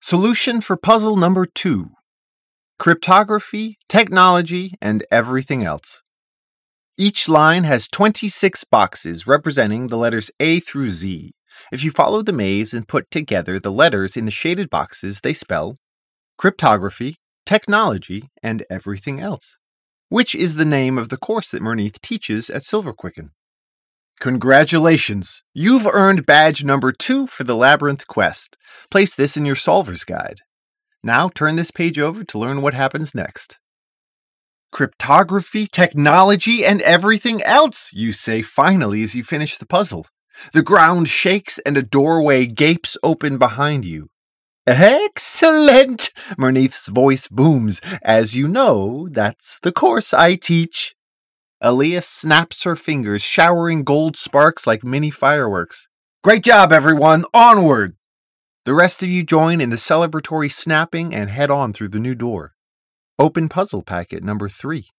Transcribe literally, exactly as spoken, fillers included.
Solution for puzzle number two. Cryptography, technology, and everything else. Each line has twenty-six boxes representing the letters A through Z. If you follow the maze and put together the letters in the shaded boxes, they spell cryptography, technology, and everything else, which is the name of the course that Murnith teaches at Silverquicken. Congratulations! You've earned badge number two for the Labyrinth quest. Place this in your Solver's Guide. Now turn this page over to learn what happens next. Cryptography, technology, and everything else, you say finally as you finish the puzzle. The ground shakes and a doorway gapes open behind you. Excellent! Murnith's voice booms. As you know, that's the course I teach. Aaliyah snaps her fingers, showering gold sparks like mini fireworks. Great job, everyone! Onward! The rest of you join in the celebratory snapping and head on through the new door. Open puzzle packet number three.